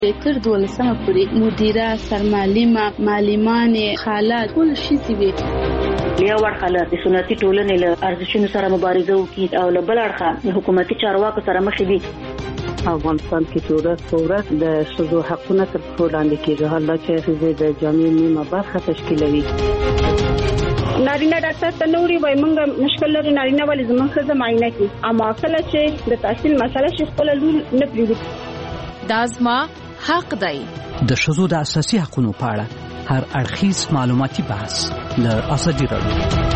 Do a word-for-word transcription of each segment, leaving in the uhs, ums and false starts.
تر دولسمه پورې مدیره، سرمعلمه، معلمان، خالات ټول شي وي. یو ورخه د سنتي ټولنې له ارزښتونو سره مبارزه وکړي او له بل اړخه حکومتي چارواکو سره مخ دي. افغانستان کې ټولنه ثورت د شذو حقونه تر څو لاندې کېږي، حالا چې ښځې د جامعې نیمه برخه تشکیلوي. نارینه ډاکټر ته نوري وای مونږ مشکل لري نارینه ولې زموږ ښځه معاینه کوي، اما کله چې د تحصیل مسله شي خپل لور نه پریږدي. دا زما حق دی. د ښځو د اساسي حقوقو په اړه هر اړخیز معلوماتي بحث ل ازادي راډیو.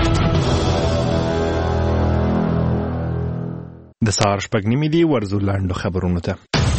د سهار شپږ نیمې دي، ورځو لاندو خبرونو ته.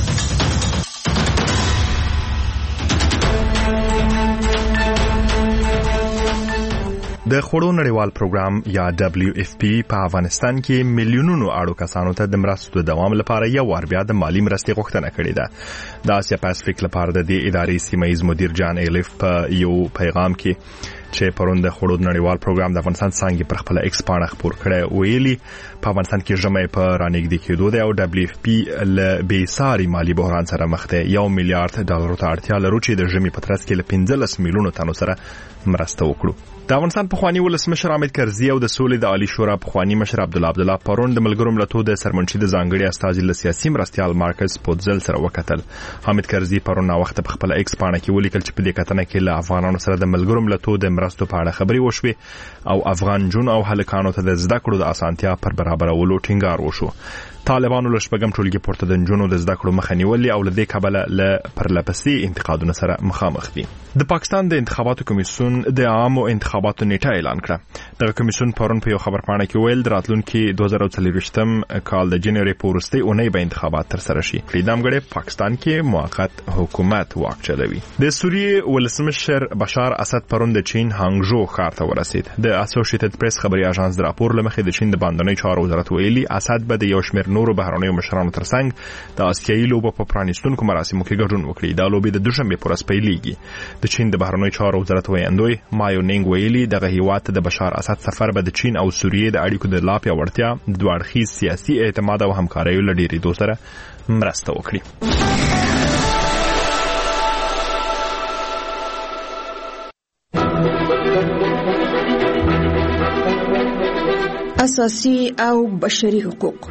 د خوړو نړیوال پروګرام یا دبليو اف پی په افغانستان کې میلیونونو اړو کسانو ته د مرستو د دوام لپاره یو وار بیا د مالی مرستې غوښتنه کړې ده. د آسیا پاسفیک لپاره د دې ادارې سیمایي مدیر جان ایلیف په یو پیغام کې چې پرون د خوړو نړیوال پروګرام د افغانستان څنګه پر خپل ایکس پاڼه خبر کړي ویلي په افغانستان کې جمعې په رانګدې کېدو دی او دبليو اف پی ل بیساري مالی بحران سره مخ ده. یو میلیارډ ډالر ته اړتیا لري چې د جمعې په ترڅ کې ل پنځلس میلیونو تنو سره مرسته وکړو. د افغانستان پخوانی ولسمشر حامد کرزي او د سولې د عالی شورا پخوانی مشر عبد الله عبد الله پرون د ملګرو ملتونو د سرمنشي د ځانګړي استازي له سیاسي مرستيال مارکس پوتزل سره وکتل. حامد کرزي پرون نا وخت په خپل ایکس پاڼه کې ولیکل چې په دې کتنه کې له افغانانو سره د ملګرو ملتونو د مرستو په اړه خبري وشوي او افغان جون او هلکانو ته د زده کړو د اسانتیا پر برابرولو ټینګار وشو. طالبانو له شپږم ټولګي پورته د جنونو د زده کړو مخه نیولې او له دې کبله له پرلپسې انتقادونو سره مخامخ دي. د پاکستان د انتخاباتو کمیسیون د عامو انتخاباتو نیټه اعلان کړه. د کمیسیون پرون په یو خبر پاڼه کې ویل راتلونکي دوه زره څلوېښتم کال د جنوري په وروستۍ اونۍ به انتخابات تر سره شي. لیدامګړی پاکستان کې موقت حکومت واک چلوي. د سوریې ولسمشر بشار اسد پرون د چین هانګژو ښار ته ورسید. د اسوسییټډ پریس خبري اژانس د راپور لمخې د چین د باندنۍ چارو وزارت ویلي اسد به د یو شمېر نورو بهرنیو مشرانو ترڅنګ د آسیایي لوبو په پرانیستونکو مراسمو کې ګډون وکړي. دا لوبې د دوشنبه پر ورځ پیلېږي. د چین د بهرنیو چارو وزارت ویاندوی مایو نینګ ویلي دغه هیواد د بشار اسد سفر به د چین او سوریې د اړیکو د لا پیاوړتیا، د دوه اړخیز سیاسي اعتماد او همکارۍ له ډیرېدو سره مرسته وکړي. اساسي او بشري حقوق.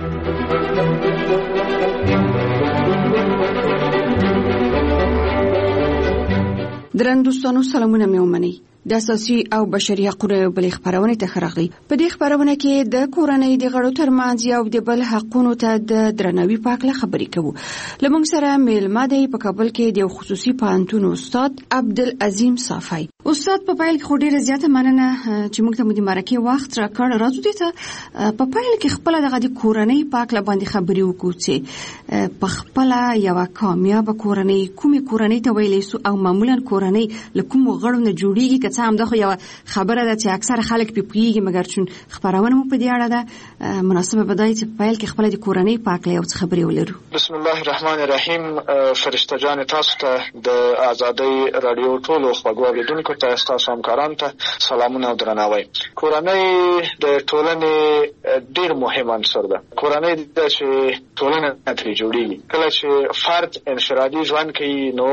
درنوستانو سلامونه مې ومنئ. د اساسي او بشري حقوقو بل خبرونه ته خراغلي. په دې خبرونه کې د کورنۍ د غړو ترمنځ یو د بل حقونو ته د درناوي په اړه خبرې کوو. لمونږ سره میلمه دی په کابل کې د خصوصي پوهنتون استاد عبدالعظیم صافی. استاد په پایل کې خو ډیره زیاته مننه چې موږ ته مو د مرکه وخت راکړ. راځو دې ته په پایل کې خپل دغه د کورنۍ په اړه باندې خبرې وکړو چې په خپل یو کامیاب کورنۍ کومې کورنۍ ته ویلې سو او معمولا کورنۍ له کوم غړو نه جوړیږي. هم دغه یو خبره ده چې اکثر خلک په پیږي مګر چون خبرونه مو په دې اړه ده مناسبه بدای چې پایل کې خپل د کورنۍ پاک له یو خبرې ولرو. بسم الله الرحمن الرحیم. فرشته جان تاسو ته د آزادۍ رادیو ټولو خبرو اوریدونکو ته تاسو همکارانو ته سلامونه او درناوی. کورنۍ د ټولنې ډیر مهم عنصر ده. کورنۍ د چې ټولنه ترې جوړیږي. کله چې فرد انفرادي ژوند کوي نو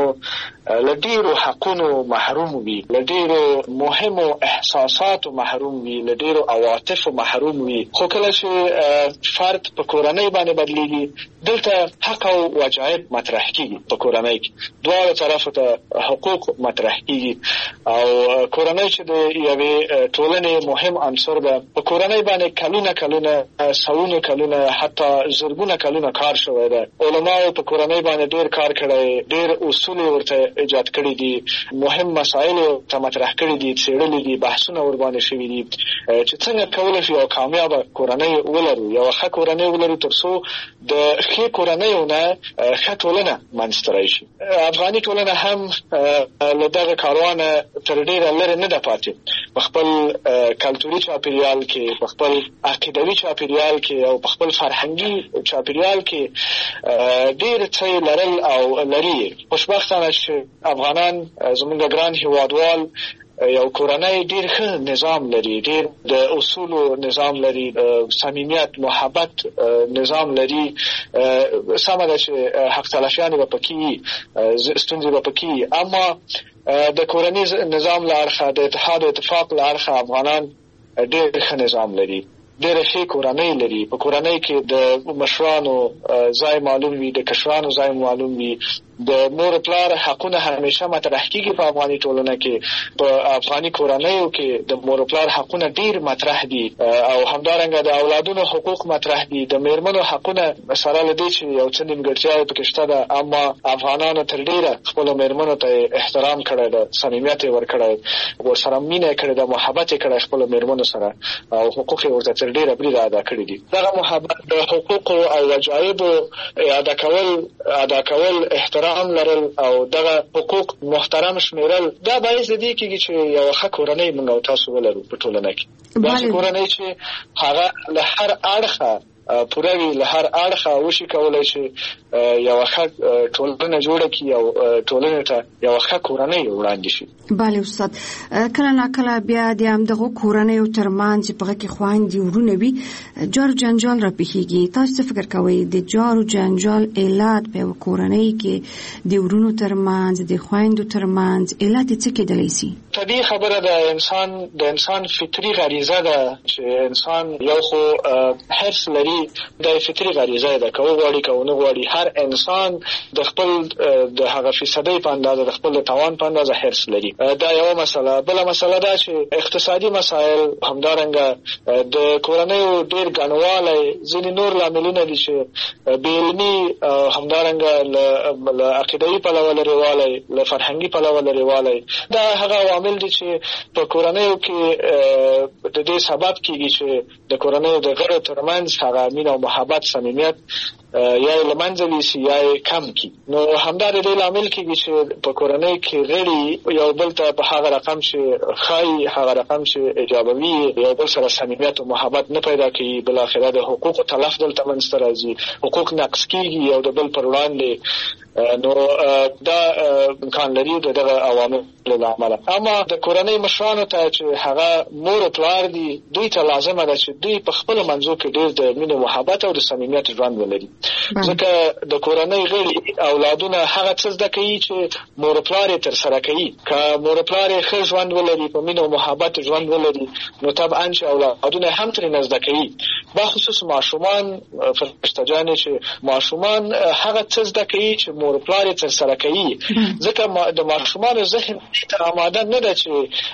لډیرو حقونو محروم وي، لډیرو مهمو احساساتو محروم وي، لډیرو عواطفو محروم وي. خو کله چې فرد په کورنۍ باندې بدلیږي دلته حق او واجب مطرح کیږي. په کورنۍ کې دواړو طرفو ته حقوق مطرح کیږي او کورنۍ چې د یوې ټولنې مهم عنصر ده. په کورنۍ باندې کلونه کلونه سلونه کلونه حتی زرګونه کلونه کار شوی ده. علماء په کورنۍ باندې ډیر کار کړی، ډیر اصول ورته ایجاد کړی دي، مهم مسائل ته مطرح کړی دي، څېړلي دي، بحثونه ور باندې شوي دي چې څنګه کولای شو یو کامیاب کورنۍ ولرو، یو ښه کورنۍ ولرو ترڅو د ښه کورنۍ نه ښه ټولنه منځته راشي. افغاني ټولنه هم له دغه کاروانه تر ډیره لرې نه ده پاتې. په خپل کلتوري چاپیریال کې، په خپل عقیدوي چاپیریال کې او په خپل فرهنګي چاپیریال کې ډیر څه لرل او لري. خوشبختانه چې افغانان زموږ ګران هیوادوال یو کورنۍ ډیر ښه نظام لري، ډیر د اصولو نظام لري، صمیمیت محبت نظام لري، سمه ده چې حق تلاشیانې به پکې ستونزې به پکې، اما د کورنۍ نظام له اړخه د اتحاد او اتفاق له اړخه افغانان ډیر ښه نظام لري، ډېر ښې کورنۍ لري. په کورنۍ کې د مشرانو ځای معلوم وي، د کشرانو ځای معلوم وي، د مور پلار حقونه همیشه مطرح کیږي. په افغاني ټولنه کې په افغاني کورنیو کې د مور پلار حقونه ډیر مطرح دي او همدارنګه د اولادونو حقوق مطرح دي. د میرمنو حقونه سره لدی چې یو څه نیمګړتیاوې پکې شته ده، اما افغانانو تر ډیره خپل میرمنو ته احترام کړی ده، صمیمیت یې ورکړی، ورسره مینه کړې ده، محبت یې کړی خپل میرمنو سره او حقوق یې ورته تر ډیره بریده ادا کړي دي. دغه محبت د حقوق او وجایبو ادا کول ادا کول احترام لرل او دغه حقوق محترم شمیرل دا باعث دي کیږي چې یو ښه کورنۍ موږ او تاسو ولرو په ټولنه کې. دا کورنۍ چې هغه له هر اړخه پوره وي، له هر اړخه وشي کولای شي یو ښه ټولنه جوړه کړي او ټولنه ته یو ښه کورنۍ وړاندې شي. بله استاد، کله ناکله بیا د همدغو کورنیو ترمنځ چې په هغه کې خویندې ورونه وي جار و جنجال راپېښېږي. تاسو څه فکر کوئ د جار و جنجال علت په یوه کورنۍ کې د ورونو ترمنځ د خویندو ترمنځ علت یې څه کېدلی شي؟ طبیعي خبره ده، انسان د انسان فطري غریزه ده چې انسان یو خو حرص لري، دا فطري غریزه ده، که وغواړي که ونه غواړي هر انسان د خپل د هغه فیصدۍ په اندازه د خپل توان په اندازه حرص لري. دا یو مسله. بله مسله دا چې اقتصادي مسایل، همدارنګه د کورنیو ډیر ګڼوالی، ځینې نور لاملونه دي چې بې علمي، همدارنګه له عقیدوي پلوه لرې والی، له فرهنګي پلوه لرې والی، دا هغه عوامل دي چې په کورنیو کې د دې سبب کېږي چې د کورنیو د غړو ترمنځ هغه مینه او محبت، صمیمیت یا یې له منځه ویسي یا یې کم کړي. نو همدا د دې لامل کېږي چې په کورنۍ کې غړي یو بل ته په هغه رقم چې ښایي، هغه رقم چې ایجابوي، یو بل سره صمیمیت او محبت نه پیدا کوي. بالاخره د حقوقو تلف دلته منځته راځي، حقوق نقض کېږي یو د بل پر وړاندې. نو دا امکان لري د دغه عواملو له امله. اما د کورنۍ مشرانو ته چې هغه مور او پلار دي، دوی ته لازمه ده چې دوی په خپلو منځو کې ډېر د مینې محبت او د صمیمیت ژوند ولري، ځکه د کورنۍ غړي اولادونه هغه څه زده کوي چې مور او پلار یې ترسره کوي. که مور او پلار یې ښه ژوند ولري، په مینه او محبت ژوند ولري، نو طبعا چې اولادونه هم ترېنه زده کوي. بخصوص ماشومان، فرشته جانې چې ماشومان هغه څه زده کوي چې مور پلار یې ترسره کوي، ځکه د ماشومانو ذهن ته آماده نه ده چې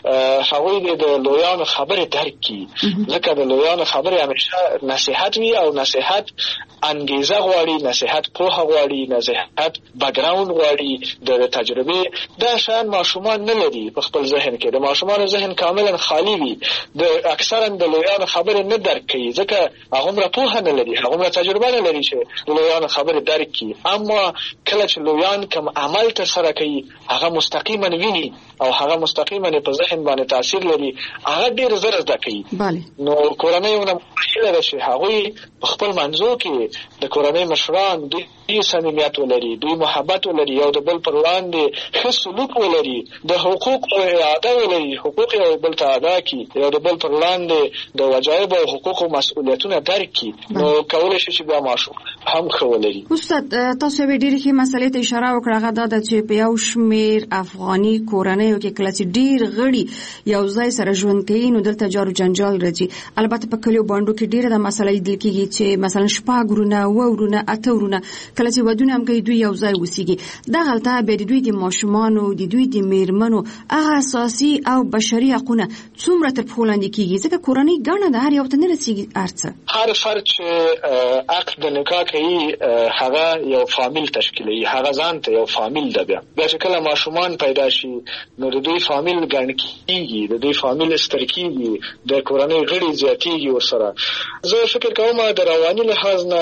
هغوی د لویانو خبرې درک کړي، ځکه د لویانو خبرې همیشه نصیحت وي او نصیحت انګیزه غواړي، نصیحت پوهه غواړي، نصیحت بګراوند غواړي، د تجربې. دا شیان ماشومان نه لري په خپل ذهن کې. د ماشومانو ذهن کاملا خالی وي، د اکثرا د لویانو خبرې نه درک کوي، ځکه هغومره پوهه نه لري، هغومره تجربه نه لري چې د لویانو خبرې درک کړي. اما کله چې لویان کوم عمل ترسره کوي، هغه مستقیما ویني او هغه مستقیما په ذهن باندې تاثیر لري، هغه ډېر زر زده کوي. نو کورنیونه مایله ده چې هغوی په خپل منځو کې د کورنۍ مشران دوی صمیمیت ولري، دوی محبت ولري، یو د بل پر وړاندې ښه سلوک ولري، د حقوقو اعاده ولري، حقوق یو بل ته ادا کړي، یو د بل پر وړاندې د وجایبو او حقوقو مسؤلیتونه درک کړي، نو کولی شي چې بیا ماشوم هم ښه ولري. استاد، تاسو به ډېرې ښې مسلې ته اشاره وکړه، هغه دا ده چې په یو شمېر افغاني کورنیو کې کله چې ډېر غړي یو ځای سره ژوند کوي، نو دلته جار و جنجال راځي. البته په کلیو بانډو کې ډېره دا مسله لیدل کېږي چې مثلا شپږ ورونه، اووه ورونه، اته ورونه کله چې ودونه هم کوي دوی یو ځای اوسېږي. دغلته بیا د دوی د ماشومانو، د دوی د میرمنو هغه اساسي او بشري حقونه څومره تر پښو لاندې کېږي، ځکه کورنۍ ګڼه ده، هر یو ته نه رسېږي هر څه. هر فرد چې عقد نکاح کوي هغه یو فامیل تشکیلوي، هغه ځان ته یو فامیل ده. بیا بیا چې کله ماشومان پیدا شي، نو د دوی فامیل ګڼ کېږي، د دوی فامیل ستر کېږي، د کورنۍ غړي زیاتېږي ورسره. زه فکر کوم د رواني لحاظ نه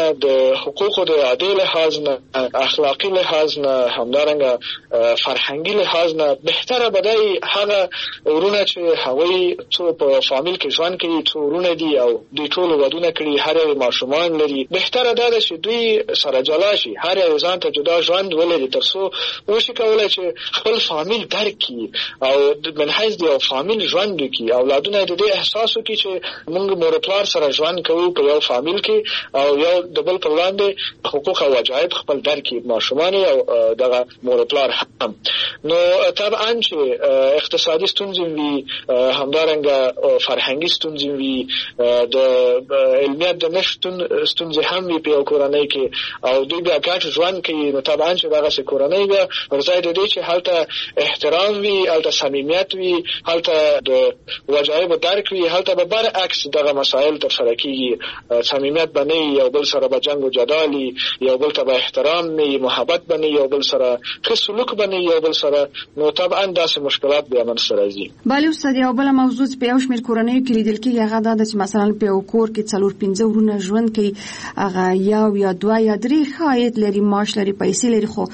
د حقوقو د عادي لحاظ نه، اخلاقی لحاظ نه، همدارنګه فرهنګي لحاظ نه بهتره بدای هغه ورونه چې هغوی څو په فامیل کې ژوند کوي، څو ورونه دي او دوی ټول ودونه کړي، هر یو ماشومان لري. بهتره دا ده چې دوی سره جلا شي، هر یو ځان ته جدا ژوند ولري، ترڅو وشي کولای چې خپل فامیل درک کړي او من حیث د یو فامیل ژوند وکړي. اولادونه د دې احساس وکړي چې موږ مور پلار سره ژوند کوو په یو فامیل کې او یو د بل په وړاندې حقوق او واجب خپل درک کړي ماشومان او دغه مور پلار هم. نو طبعا چې اقتصادي ستونزې وي، همدارنګه فرهنګي ستونزې وي، د علمیت د نشتون ستونزې هم وي په یو کورنۍ کې او دوی بیا ګډ ژوند کوي. نو طبعا چې دغسې کورنۍ بیا پر ځای د دې چې هلته احترام وي، هلته صمیمیت وي، هلته د واجبو درک وي، هلته به برعکس دغه مسایل ترسره کېږي. صمیمیت به نه وي، یو بل سره به جنګ و جدال وي، یو بل ته به احترام نه وي، محبت به نه وي، یو بل سره ښه سلوک به نه وي یو بل سره. نو طبعا داسې مشکلات بیا منځته راځي. بله استاد، یو بله موضوع په یو شمېر کورنیو کې لیدل کېږي هغه دا ده چې مثلا په یو کور کې څلور پنځه ورونه ژوند کوي، هغه یو یا دوه یا درې ښه عاید لري، معاش لري، پیسې لري، خو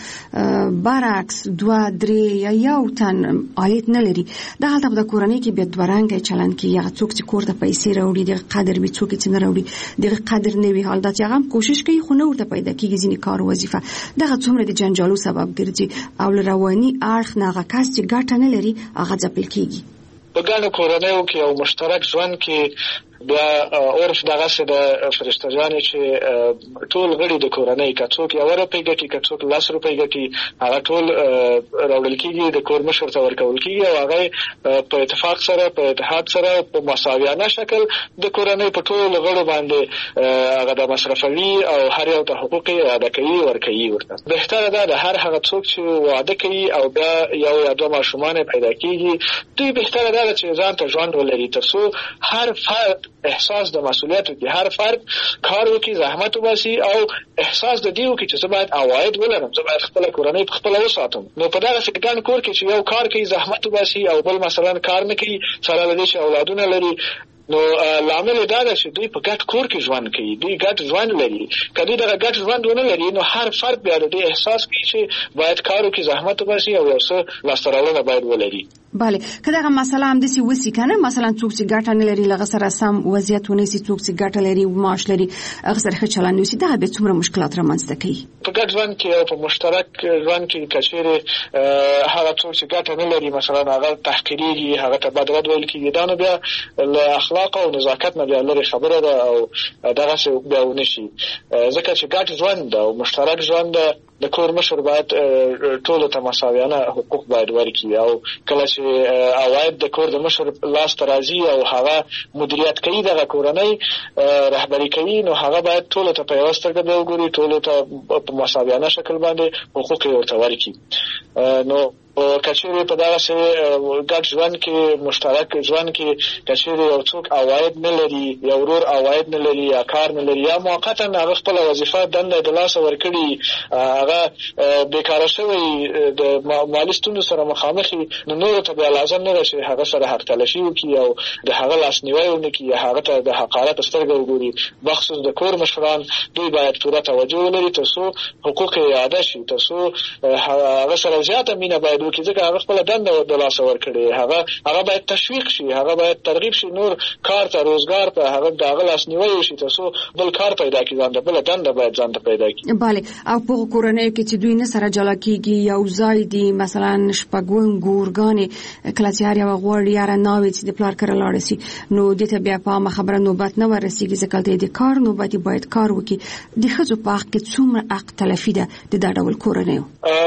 برعکس دوه درې یا یو تن عاید نه لري. دغلته په د کورنۍ کې بیا دوه رنګه چلند کېږي، هغه څوک چې کور ته پیسې راوړي دغه قدر وي، څوک چې نه راوړي دغه قدر نه وي. حال دا چې هغه هم کوشش کوي خو نه ورته پیدا کېږي ځینې کار او وظیفه. دغه څومره د جنجالو سبب ګرځي او له رواني اړخ نه هغه کس چې ګټه نه لري هغه ځپل کېږي. په ګڼو کورنیو کې او مشترک ژوند کې بیا عرف دغسې د فرشته جانې چې ټول غړي د کورنۍ که څوک یوه روپۍ ګټي که څوک لس روپۍ ګټي هغه ټول راوړل کېږي، د کور مشر ته ورکول کېږي او هغه په اتفاق سره په اتحاد سره په مساویانه شکل د کورنۍ په ټولو غړو باندې هغه د مصرفوي او هر یو ته حقوق یې ادا کوي ورکوي ورته. بهتره ده د هر هغه څوک چې واده کوي او بیا یو یا دوه ماشومان پیدا کېږي دوی بهتره ده چې ځان ته ژوند ولري، ترڅو هر فرد احساس د مسؤلیت وکړي، هر فرد کار وکړي، زحمت وباسي او احساس د دې وکړي چې زه باید عواید ولرم، زه باید خپله کورنۍ په خپله وساتم. نو په دغسې ګڼ کور کې چې یو کار کوي، زحمت وباسي او بل مثلا کار نه کوي، سره له دې چې اولادونه لري، نو لامل دا ده چې دوی په ګډ کور کې ژوند کوي، دوی ګډ ژوند لري. که دوی دغه ګډ ژوند ونه لري نو هر فرد بیا د دې احساس کوي چې باید کار وکړي، زحمت وباسي او یو څه لاسته راوړنه باید ولري. بله، که دغه مسله همداسې وسي که نه، مثلا څوک چې ګټه نه لري له هغه سره سم وضعیت ونیسي، څوک چې ګټه لري معاش لري هغه سره ښه چلند وسي، دغه بیا څومره مشکلات رامنځته کوي؟ په ګډ ژوند کې او په مشترک ژوند کې که چېرې هغه څوک چې ګټه نه لري مثلا هغه تحقیریږي، هغه ته بد رد ویل کېږي، دا نو بیا له اخلاق او نزاکت نه بیا لرې خبره ده او دغسې بیا ونه شي. ځکه چې ګډ ژوند ده او مشترک ژوند ده، د کور مشر باید ټولو ته مساویانه حقوق باید ورکړي او کله چې عواید د کور د مشر لاس ته راځي او هغه مدیریت کوي، دغه کورنۍ رهبري کوي، نو هغه باید ټولو ته په یوه سترګه بیا وګوري، ټولو ته په مساویانه شکل باندې حقوق یې ورته ورکړي. نو کچېرې په دغسې ګډ ژوند کې، مشترک ژوند کې کچېرې یو څوک عواید نه لري، یو ورور عواید نه لري یا کار نه لري یا موقتا هغه خپله وظیفه دنده د لاسه ورکړي، هغه بیکاره شوی د مالي ستونزو سره مخامخ وي، نو نورو ته بیا لازم نه ده چې هغه سره حق تلفي وکړي او د هغه لاسنیوی ونه کړي یا هغه ته د حقارت سترګه وګوري. بخصوص د کور مشران دوی باید پوره توجه ولري ترڅو حقوق یې ادا شي، ترڅو هغه سره زیاته مینه باید وکړي، ځکه هغه خپله دنده د لاسه ورکړې، هغه هغه باید تشویق شي، هغه باید ترغیب شي نور کار ته، روزګار ته، هغه د هغه لاسنیوی وشي ترڅو بل کار پیدا کړي، ځان ته بله دنده باید ځان ته پیدا کړي. بله، او په کورنۍ کې چې دوی نه سره جلا کېږي، یو ځای دي مثلا شپږ ګورګانې، کله چې هر یوه غواړي یاره ناوې چې د پلار کره لاړه شي، نو دې ته بیا په عامه خبره نوبت نه ورسېږي، ځکه دلته د کار نوبت باید کار وکړي. د ښځو په حق کې څومره حق تلفي ده د دا ډول کورنیو؟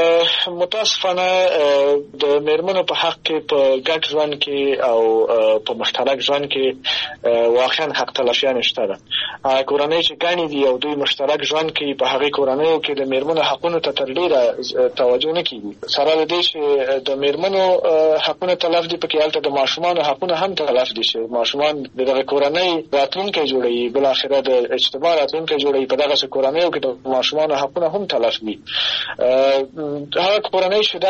متاسفانه د میرمنو په حق کې په ګډ ژوند کې او په مشترک ژوند کې واقعا حق تلفیانې شته ده. کورنۍ چې ګڼې دي او دوی مشترک ژوند کوي، په هغې کورنیو کې د میرمنو حقونو ته تر ډېره توجه نه کېږي. سره له دې چې د میرمنو حقونه تلف دي، پکې هلته د ماشومانو حقونه هم تلف دي چې ماشومان د دغه کورنۍ راتلونکی جوړوي، بالاخره د اجتماع راتلونکی جوړوي. په دغسې کورنیو کې د ماشومانو حقونه هم تلف دي. هغه کورنۍ چې دغسې ژوند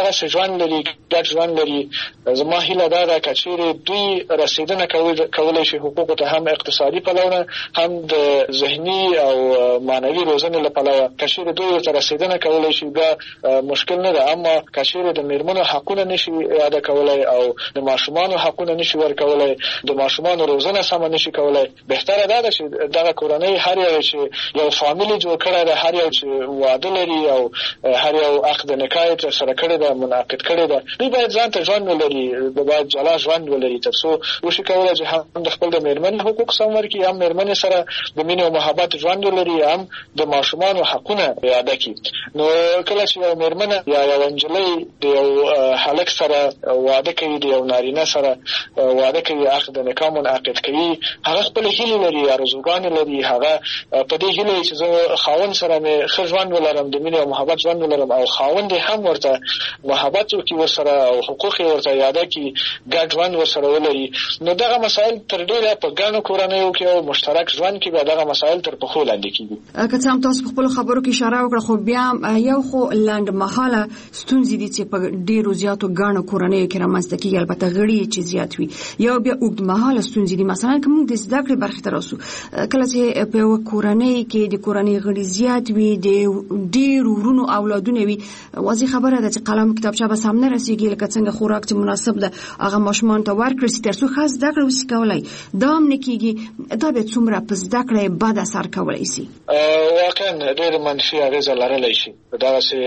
ژوند لري ګډ ژوند لري زما هیله دا ده کچېرې دوی رسیدنه کولای شي حقوقو ته هم اقتصادي پلوونه هم د ذهني او معنوي روزنې له پلوه کچېرې دوی ورته رسیدنه کولای شي بیا مشکل نه ده اما کچېرې د میرمنو حقونه نشي ادا کولای او د ماشومانو حقونه نشي ورکولای د ماشومانو روزنه سم نشي کولای بهتره ده چې دغه کورنۍ هر یو چې یو فامیلی جوړ کړی ده هر یو چې واده لري او هر یو عقد نکاح تر سره کړی ده منعقد کړی ده دوی باید ځان ته ژوند ولري باید جلا ژوند ولري تر څو وشي کولای چې هم د خپل د میرمنې حقوق سم ورکړي هم میرمنې سره د مینې او محبت ژوند ولري هم د ماشومانو حقونه ادا کړي نو کله چې یو میرمنه یا یو نجلۍ د یو هلک سره واده کوي د یو نارینه سره واده کوي عقد نکاح منعقد کوي هغه خپل هیلې لري ارزوګانې لري هغه په دې هیله چې زه خاوند سره مې ښه ژوند ولرم د مینې او محبت ژوند ولرم او خاوند هم ورته محبت وکړي ورسره او حقوق یې ورته ادا کړي ګډ ژوند ورسره ولري نو دغه مسایل تر ډېره په ګڼو کورنیو کې او مشترک ژوند کې به دغه مسایل تر پښو لاندې کېږي که څه هم تاسو په خپلو خبرو کې اشاره وکړه خو بیا یو خو لنډمهاله ستونزې دي چې په ډېرو زیاتو ګڼو کورنیو کې رامنځته کېږي البته غړي چې زیات وي یا بیا اوږدمهاله ستونزې دي مثلا که موږ د زده کړې برخې ته راسو کله چې په یوه کورنۍ کې د کورنۍ غړي زیات وي د ډېرو ورونو اولادونه وي واضح خبره ده چې قلم کتابچه به سم نه رسېږي لکه څنګه خوراک چې مناسب ده هغه ماشومانو ته ورکړل شي تر څو ښه زده کړه وشي کولی دا هم نه کېږي دا بیا څومره په زده کړه بد اثر کولی شي واقعا ډېر منفي اغېزه لرلی شي په دغسې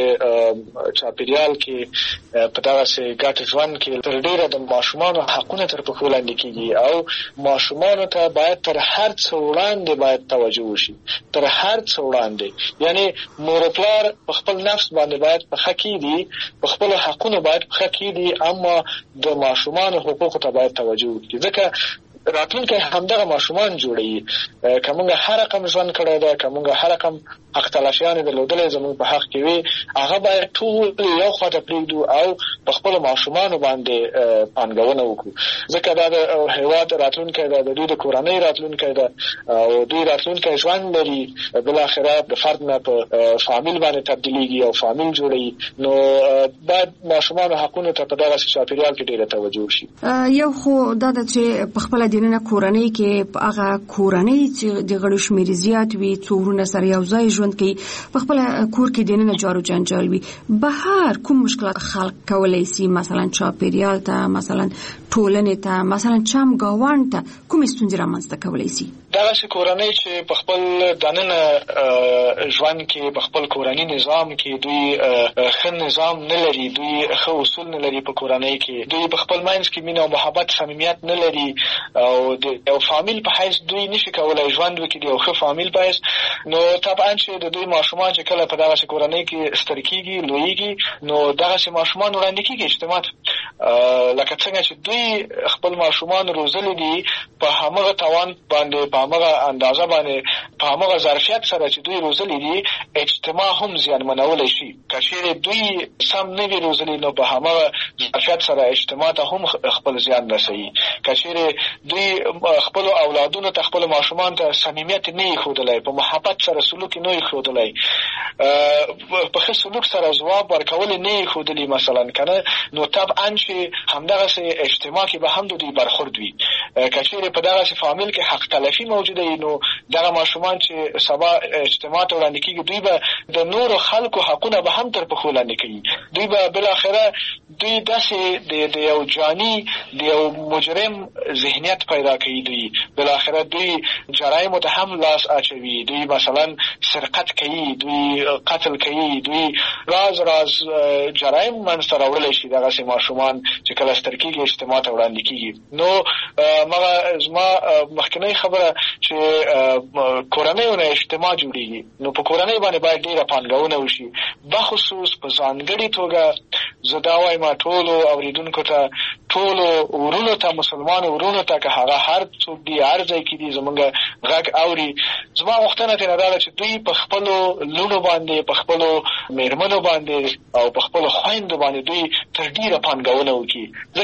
چاپېریال کې په دغسې ګډ ژوند کې تر ډېره د ماشومانو حقونه تر پښو لاندې کېږي او ماشومانو ته باید تر هر څه وړاندې باید توجه وشي تر هر څه وړاندې یعنی مور او پلار په خپل نفس باندې باید پښه کېږدي په خپلو حقونو باید پښه کېږدي اما د ماشومانو حقوقو ته باید توجه وکړي ځکه راتلونکی همدغه ماشومان جوړوي که موږ هر رقم ژوند کړی ده که موږ هر رقم حق تلاشیانې درلودلی زموږ په حق کې وي هغه باید ټول یو خواته پرېږدو او په خپلو ماشومانو باندې پانګونه وکړو ځکه دا د هېواد راتلونکی ده د دوی د کورنۍ راتلونکی ده او دوی راتلونکی ژوند لري بالاخره د فرد نه په فامیل باندې تبدیلیږي او فامیل جوړوي نو باید ماشومانو حقونو ته په دغسې چاپېریال کې ډېره توجه وشي یو خو دا ده چې په خپله دننه کورنۍ کې هغه کورنۍ چې د غړو شمېر زیات وي څو ورونه سره یو ځای ژوند کوي په خپله کور کې دننه جارو جنجال وي بهر کوم مشکلات خلق کولی شي مثلا چاپېریال ته مثلا ټولنې ته مثلا چم ګاونډ ته کومې ستونزې رامنځته کولی شي دغسې کورنۍ چې په خپل دننه ژوند کې په خپل کورني نظام کې دوی ښه نظام نه لري دوی ښه اصول نه لري په کورنۍ کې دوی په خپل منځ کې مینه او محبت صمیمیت نه لري او د یو فامیل په حیث دوی نشي کولای ژوند وکړي د یو ښه فامیل په حیث نو طبعا چې د دوی ماشومان چې کله په دغسې کورنۍ کې ستر کېږي لویېږي نو دغسې ماشومان وړاندې کېږي اجتماع ته لکه څنګه چې دوی خپل ماشومان روزلي دي په همغه توان باندې په همغه اندازه باندې په همغه ظرفیت سره چې دوی روزلي دي اجتماع هم زیانمنولی شي که چېرې دوی سم نه وي روزلي نو په همغه ظرفیت سره اجتماع ته هم خپل زیان رسوي که چېرې دوی خپل اولادونو ته خپل ماشومان ته صمیمیت نه ښودلی په محبت سره سلوک نه ښودلی په ښه سلوک سره ځواب ورکول نه ښودلي مثلا کنه نو طبعا چې همدغسې اجتماع کې به هم د دوی برخورد وي که چېرې په دغسې فامیل کې حق تلفي موجوده وي نو دغه ماشومان چې سبا اجتماع ته وړاندې کېږي دوی به د نورو خلکو حقونه به هم تر پښو لاندې کوي دوی به بالاخره دوی داسې د یو جاني د یو مجرم ذهنیت پیدا کوي دوی بالاخره دوی جرایمو ته هم لاس اچوي دوی مثلا سرقت کوي دوی قتل کوي دوی راز راز جرایم منځته راوړلی شي دغسې ماشومان چې کله ستر کېږي اجتماع ته وړاندې کېږي نو مغه زما مخکنۍ خبره چې کورنیو نه اجتماع جوړېږي نو په کورنۍ باندې باید ډېره پانګونه وشي بخصوص په ځانګړې توګه زه دا وایم ټولو اورېدونکو ته ټولو ورونو ته مسلمانو ورونو ته که هغه هر څوک دي هر ځای کې دي زمونږ غږ اوري زما غوښتنه ترې نه دا ده چې دوی په خپلو لوڼو باندې په خپلو مېرمنو باندې او په خپلو خویندو باندې دوی تر ډېره پانګونه وکړي ځکه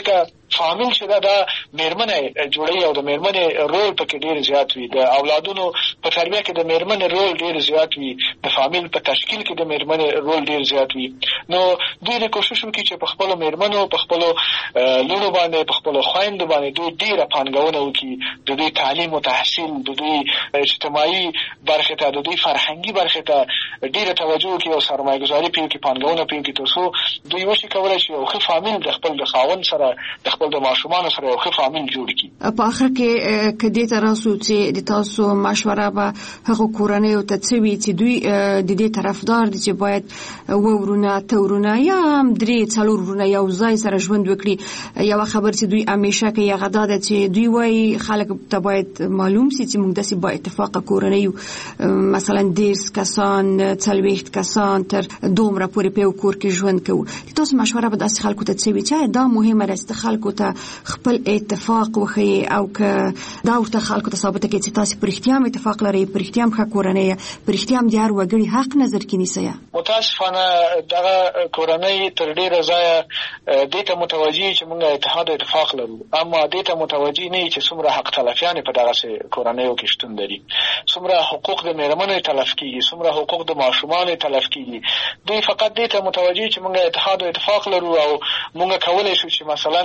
فامیل چې دا د میرمنې جوړي او د میرمنې رول پکې ډیر زیات وي، د اولادونو په تربیه کې د میرمنې رول ډیر زیات وي، د فامیل په تشکیل کې د میرمنې رول ډیر زیات وي. نو دوی کوشش وکړي چې په خپل میرمنو په خپل لونو باندې په خپل خويندو باندې دوی ډیره پانګونه وکړي، د دوی تعلیم او تحصیل، د دوی اجتماعي برخه ته، د دوی فرهنګي برخه ته ډیره توجه وکړي او سرمایه‌ګذاري پیو کې پانګونه پیو کې تاسو دوی وشي کولای شي او ښه فامیل د خپل د خاوند سره د خپل د ماشومان سره یو ښه فامیل جوړ کړي. په اخر کې کدی تراسو چې د تاسو مشوره به هغه کورنۍ او تڅوي چې دوی د دې طرفدار دي چې باید وورونه تورونه یا هم درې څلور ورونه یو ځای سره ژوند وکړي. یو خبر چې دوی همیشه کې یو غدا ده چې دوی وایي خلک ته باید معلوم سي چې موږ داسې با اتفاق کورنۍ مثلا دیرس کسان څلوېښت کسان تر دومره پورې په کور کې ژوند کوو. تاسو مشوره به داسې خلکو ته څه چې دا مهمه ده چې خلکو ته خپل اتفاق وخی او که دا ورته خلکو ته ثابت کړي چې تاسو پر اختیام اتفاق لري، پر اختیام ښه کورنۍ، پر اختیام د هر وګړي حق نظر کې نیسي. متاسفانه دغه کورنۍ تر ډیره ځایه دې ته متوجي چې موږ اتحاد او اتفاق لرو، اما دې ته متوجي نه چې څومره حق تلفیان په دغه کورنۍ کې شتون لري، څومره حقوق د میرمنو تلف کیږي، څومره حقوق د ماشومان تلف کیږي. دوی فقط دې ته متوجي چې موږ اتحاد او اتفاق لرو او موږ کولای شو چې مثلا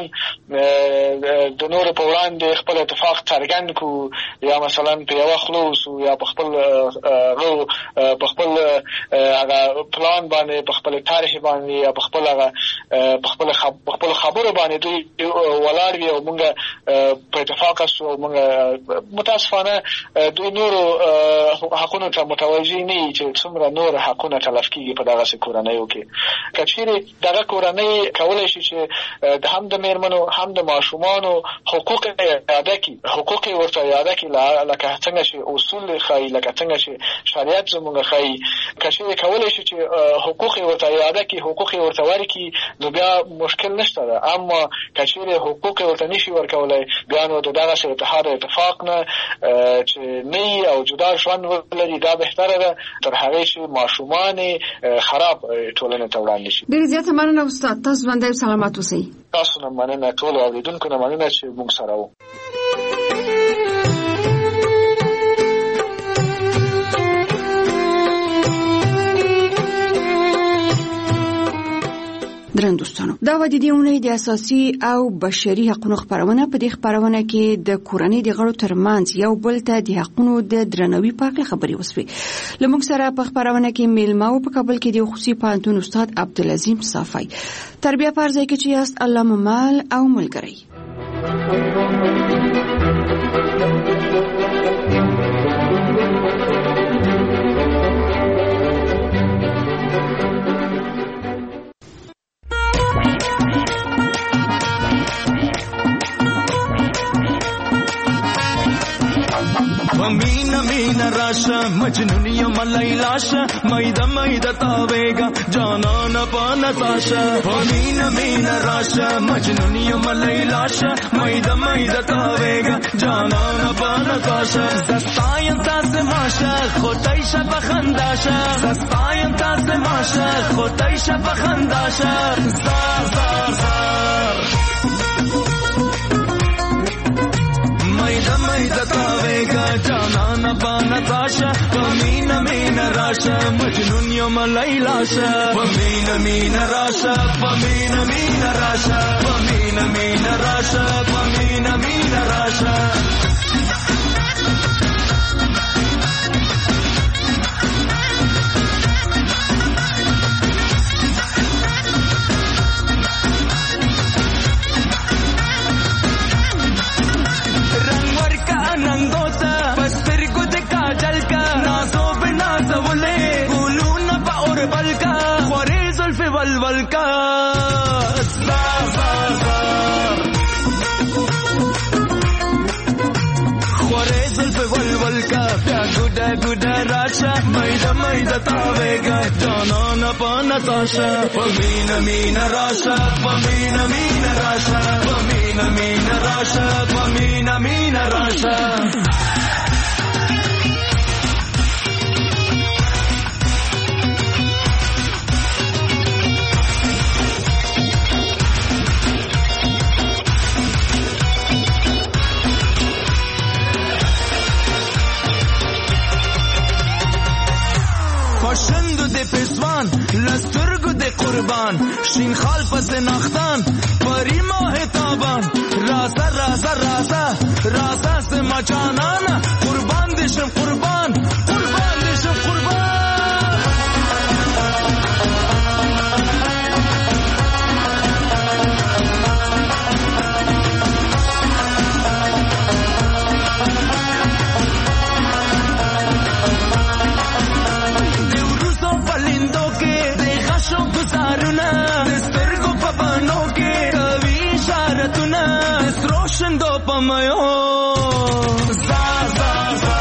د نور په وړاندې خپل اتفاق څرګند کو، یا مثلا په یو خلوص یا په خپل غو په خپل هغه پلان باندې، په خپل تاریخ باندې، یا په خپل هغه په خپل خپل خبرو باندې دوی ولاړ وي او موږ په اتفاق سو. موږ متاسفانه دوی نور حقونو ته متوجي نه چې څومره نور حقونه تلف کیږي په دغه کورنیو کې. کچېرې دغه کورنۍ کولای شي چې هم د میرمنو هم د ماشومانو حقوق ادا کړي، حقوق ورته ادا کړي لکه څنګه چې اصول ښایي، لکه څنګه چې شریعت زموږ ښایي. کچېرې کولای شي چې حقوق ورته ادا کړي، حقوق ورته ورکړي، نو بیا مشکل نشته ده. اما کچېرې حقوق ورته نشي ورکولای، بیا نو دغه سره اتحاد او اتفاق نه چې نه او جدا ژوند ولري، دا بهتره ده تر هغه چې ماشومان خراب ټولنه ته وړاندې شي. ډېر زیات مننه استاد، تاسو باندې سلامات اوسئ. تاسو نه مننه، ټول اوریدونکو نه مننه چې موږ سره وو. درن دوستانو، دا و د دې اونۍ د اساسي او بشري حقوقو خبرونه. په دې خبرونه کې د کورنۍ د غړو ترمنځ یو بل ته د حقوقو د درناوي په اړه خبرې وشوې. لمونږ سره په خبرونه کې میلمه او په کابل کې د خصوصي پوهنتون استاد عبدالعظیم صافی. تربیه پرځای کې چې یاست الله ممال او ملګری. مينا مينا راشا مجنونية ملايلاشا ميدا ميدا تاويغا جانانا بانا تاشا مينا مينا راشا مجنونية ملايلاشا ميدا ميدا تاويغا جانانا بانا تاشا زستاين تاز ماشا خوتايشا بخنداشا زستاين تاز ماشا خوتايشا بخنداشا زار زار زار ميدا تاويغا جانانا بانا تاشا ومينا مينا راشا مجنون يوم ليلاشا ومينا مينا راشا ومينا مينا راشا ومينا مينا راشا ومينا مينا راشا ولول کا زار زار زار خوره زلف ولول کا بیا گودا گودا راشا میدا میدا تاویگا جانانا پانا تاشا ومینا مینا راشا ومینا مینا راشا ومینا مینا راشا ومینا مینا راشا شین خال پس نختان پری ماه تابان راسا راسا راسا راسا سما جانانا قربان دشم قربان قربان دشم قربان Roshendo pamayo za za za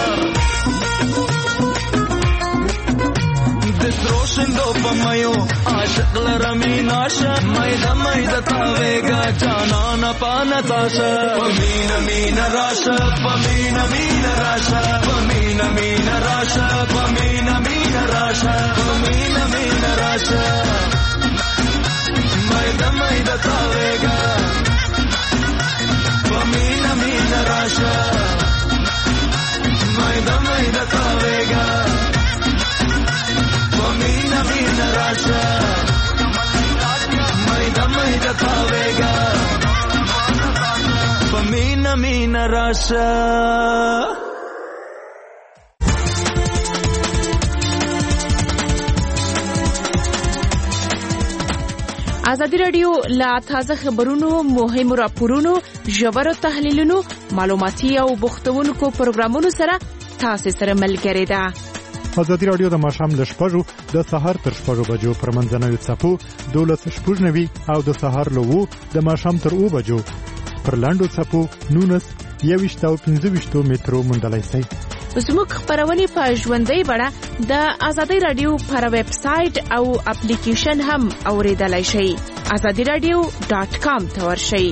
Des roshendo pamayo aashq laramina sha maida maida tavega jana na pana tasha pamina mina rasha pamina mina rasha pamina mina rasha pamina mina rasha pamina mina rasha maida maida tavega Pamina mina rasha Maida maida tavega Pamina mina rasha Maida maida tavega Pamina mina rasha ازادي رادیو لا تازه خبرونو مهم راپورونو ژور تحلیلونو معلوماتي او بوختونکو پروګرامونو سره تاسو سره ملګری ده. ازادي رادیو د ماښام ل شپږو د سهار تر شپږو بجو پر منځنوي څپو دولس شپږ نوي او د سهار له وو د ماښام تر اوو بجو پر لاندو څپو نونس یويشت او پنځه ویشت مترو مونډلای شي. زموږ خبرونه په ژوندۍ بڼه د ازادي رادیو پر ویب سټ او اپلیکیشن هم اوریدلای شئ. azadi radio dot com ته ورشئ.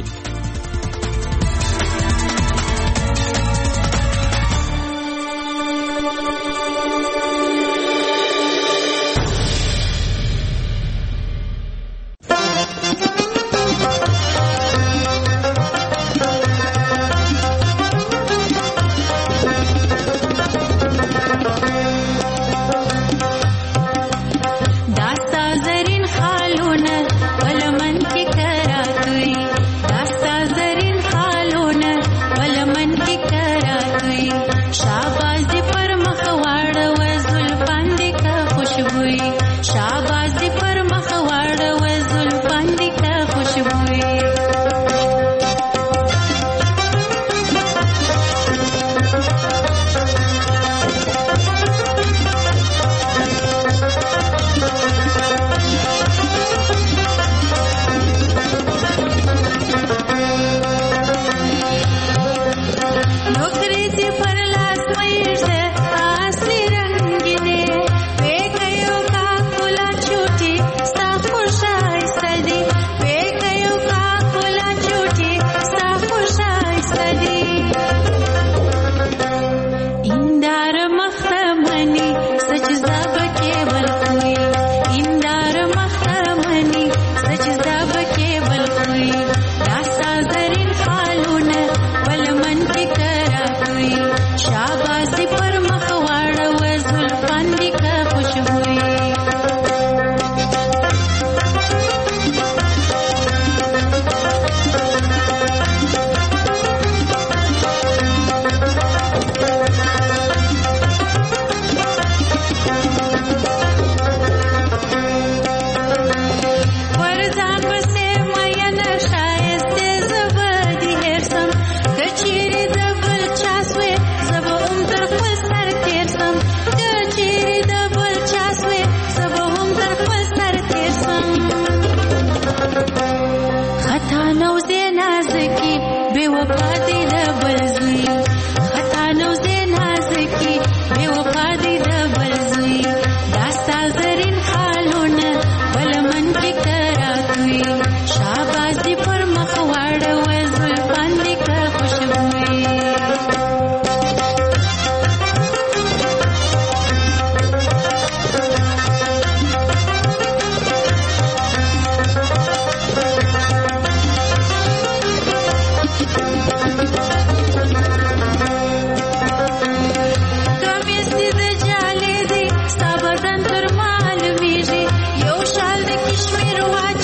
Your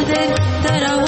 دل در